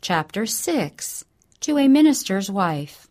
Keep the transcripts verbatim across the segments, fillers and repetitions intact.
Chapter six. To a Minister's Wife.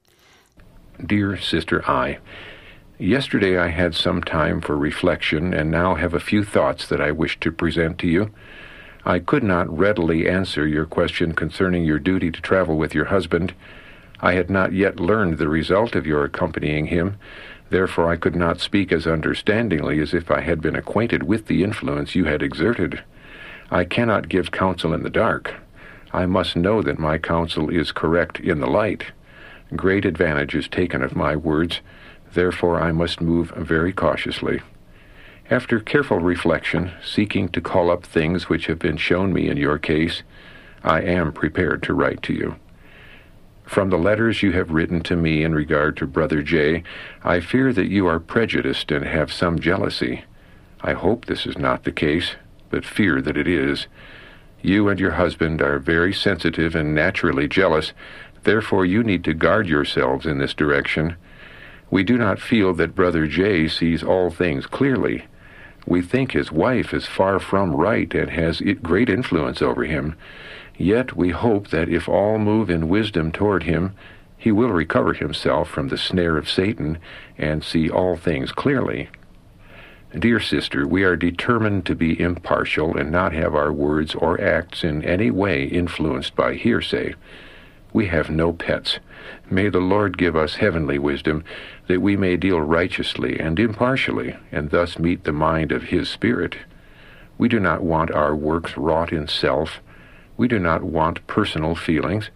Dear Sister I, yesterday I had some time for reflection and now have a few thoughts that I wish to present to you. I could not readily answer your question concerning your duty to travel with your husband. I had not yet learned the result of your accompanying him, therefore I could not speak as understandingly as if I had been acquainted with the influence you had exerted. I cannot give counsel in the dark. I must know that my counsel is correct in the light. Great advantage is taken of my words, therefore I must move very cautiously. After careful reflection, seeking to call up things which have been shown me in your case, I am prepared to write to you. From the letters you have written to me in regard to Brother J, I fear that you are prejudiced and have some jealousy. I hope this is not the case, but fear that it is. You and your husband are very sensitive and naturally jealous, therefore you need to guard yourselves in this direction. We do not feel that Brother J sees all things clearly. We think his wife is far from right and has great influence over him. Yet we hope that if all move in wisdom toward him, he will recover himself from the snare of Satan and see all things clearly. Dear sister, we are determined to be impartial and not have our words or acts in any way influenced by hearsay. We have no pets. May the Lord give us heavenly wisdom, that we may deal righteously and impartially, and thus meet the mind of His Spirit. We do not want our works wrought in self. We do not want personal feelings.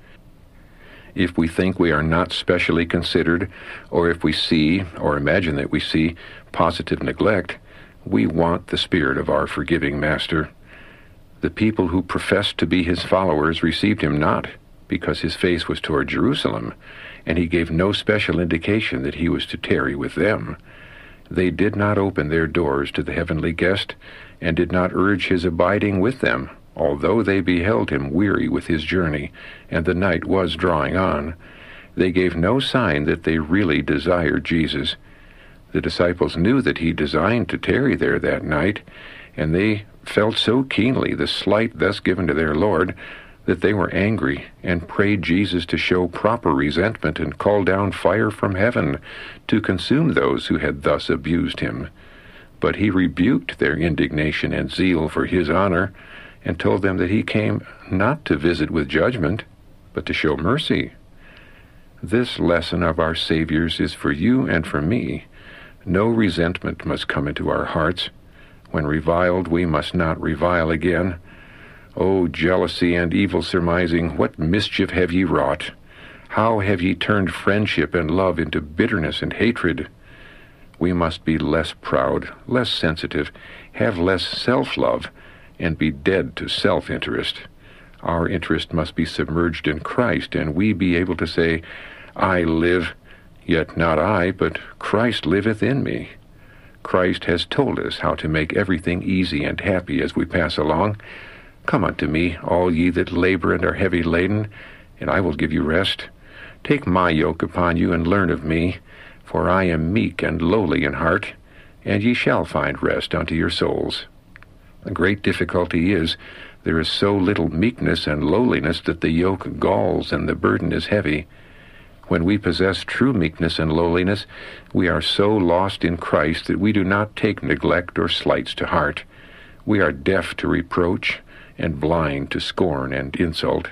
If we think we are not specially considered, or if we see, or imagine that we see, positive neglect, we want the spirit of our forgiving Master. The people who professed to be His followers received Him not, because His face was toward Jerusalem, and He gave no special indication that He was to tarry with them. They did not open their doors to the heavenly guest, and did not urge His abiding with them, although they beheld Him weary with His journey, and the night was drawing on. They gave no sign that they really desired Jesus. The disciples knew that He designed to tarry there that night, and they felt so keenly the slight thus given to their Lord that they were angry and prayed Jesus to show proper resentment and call down fire from heaven to consume those who had thus abused Him. But He rebuked their indignation and zeal for His honor, and told them that He came not to visit with judgment, but to show mercy. This lesson of our Savior's is for you and for me. No resentment must come into our hearts. When reviled, we must not revile again. O jealousy and evil surmising, what mischief have ye wrought? How have ye turned friendship and love into bitterness and hatred? We must be less proud, less sensitive, have less self-love, and be dead to self-interest. Our interest must be submerged in Christ, and we be able to say, I live, yet not I, but Christ liveth in me. Christ has told us how to make everything easy and happy as we pass along. Come unto me, all ye that labor and are heavy laden, and I will give you rest. Take my yoke upon you and learn of me, for I am meek and lowly in heart, and ye shall find rest unto your souls. The great difficulty is, there is so little meekness and lowliness that the yoke galls and the burden is heavy. When we possess true meekness and lowliness, we are so lost in Christ that we do not take neglect or slights to heart. We are deaf to reproach and blind to scorn and insult.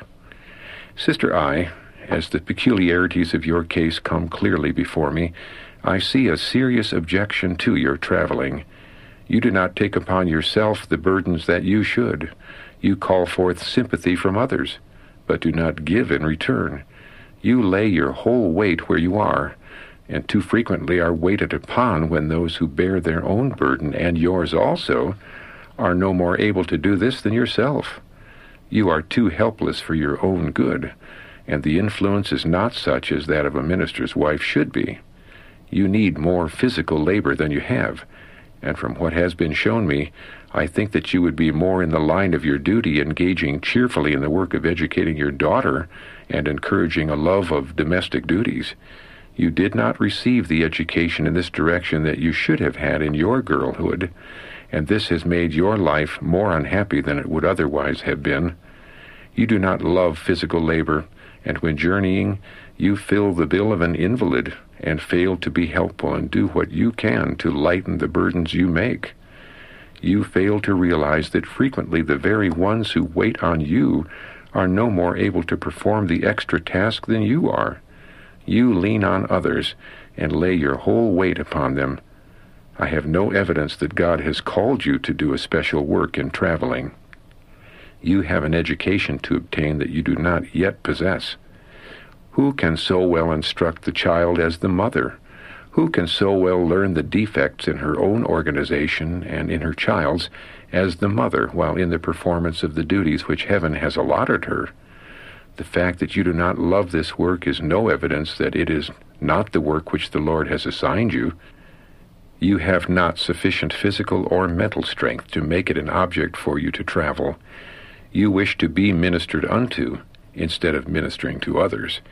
Sister I, as the peculiarities of your case come clearly before me, I see a serious objection to your traveling. You do not take upon yourself the burdens that you should. You call forth sympathy from others, but do not give in return. You lay your whole weight where you are, and too frequently are weighted upon when those who bear their own burden, and yours also, are no more able to do this than yourself. You are too helpless for your own good, and the influence is not such as that of a minister's wife should be. You need more physical labor than you have, and from what has been shown me, I think that you would be more in the line of your duty engaging cheerfully in the work of educating your daughter and encouraging a love of domestic duties. You did not receive the education in this direction that you should have had in your girlhood, and this has made your life more unhappy than it would otherwise have been. You do not love physical labor, and when journeying, you fill the bill of an invalid and fail to be helpful and do what you can to lighten the burdens you make. You fail to realize that frequently the very ones who wait on you are no more able to perform the extra task than you are. You lean on others and lay your whole weight upon them. I have no evidence that God has called you to do a special work in traveling. You have an education to obtain that you do not yet possess. Who can so well instruct the child as the mother? Who can so well learn the defects in her own organization and in her child's as the mother while in the performance of the duties which heaven has allotted her? The fact that you do not love this work is no evidence that it is not the work which the Lord has assigned you. You have not sufficient physical or mental strength to make it an object for you to travel. You wish to be ministered unto instead of ministering to others.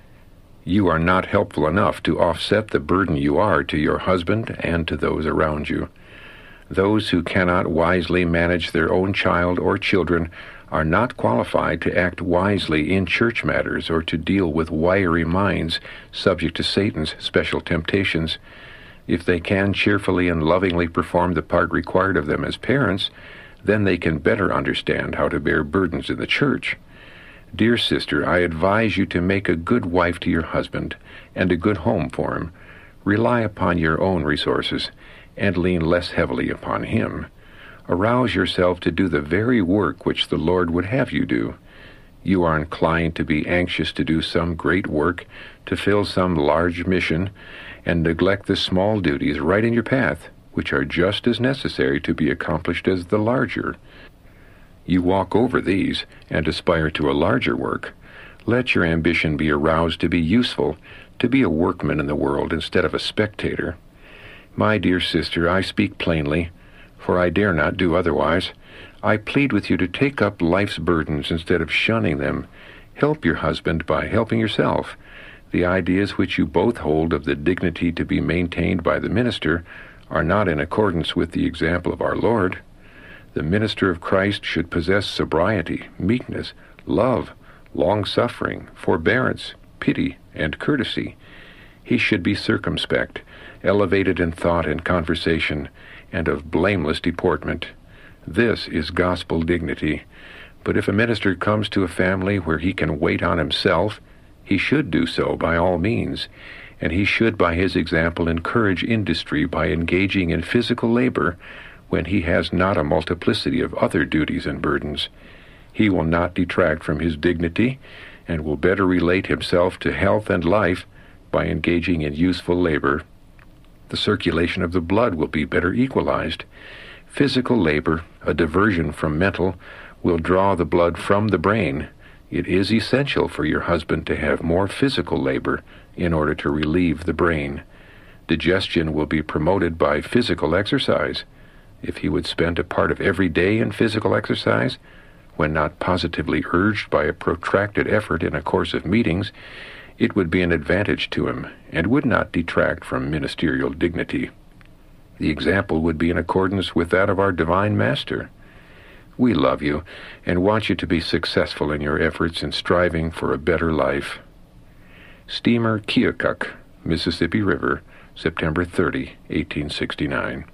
You are not helpful enough to offset the burden you are to your husband and to those around you. Those who cannot wisely manage their own child or children are not qualified to act wisely in church matters or to deal with wiry minds subject to Satan's special temptations. If they can cheerfully and lovingly perform the part required of them as parents, then they can better understand how to bear burdens in the church. Dear sister, I advise you to make a good wife to your husband and a good home for him. Rely upon your own resources and lean less heavily upon him. Arouse yourself to do the very work which the Lord would have you do. You are inclined to be anxious to do some great work, to fill some large mission, and neglect the small duties right in your path, which are just as necessary to be accomplished as the larger. You walk over these and aspire to a larger work. Let your ambition be aroused to be useful, to be a workman in the world instead of a spectator. My dear sister, I speak plainly, for I dare not do otherwise. I plead with you to take up life's burdens instead of shunning them. Help your husband by helping yourself. The ideas which you both hold of the dignity to be maintained by the minister are not in accordance with the example of our Lord. The minister of Christ should possess sobriety, meekness, love, long-suffering, forbearance, pity, and courtesy. He should be circumspect, elevated in thought and conversation, and of blameless deportment. This is gospel dignity. But if a minister comes to a family where he can wait on himself, he should do so by all means, and he should by his example encourage industry by engaging in physical labor when he has not a multiplicity of other duties and burdens. He will not detract from his dignity, and will better relate himself to health and life by engaging in useful labor. The circulation of the blood will be better equalized. Physical labor, a diversion from mental, will draw the blood from the brain. It is essential for your husband to have more physical labor in order to relieve the brain. Digestion will be promoted by physical exercise. If he would spend a part of every day in physical exercise, when not positively urged by a protracted effort in a course of meetings, it would be an advantage to him and would not detract from ministerial dignity. The example would be in accordance with that of our divine Master. We love you and want you to be successful in your efforts in striving for a better life. Steamer Keokuk, Mississippi River, September thirtieth, eighteen sixty-nine.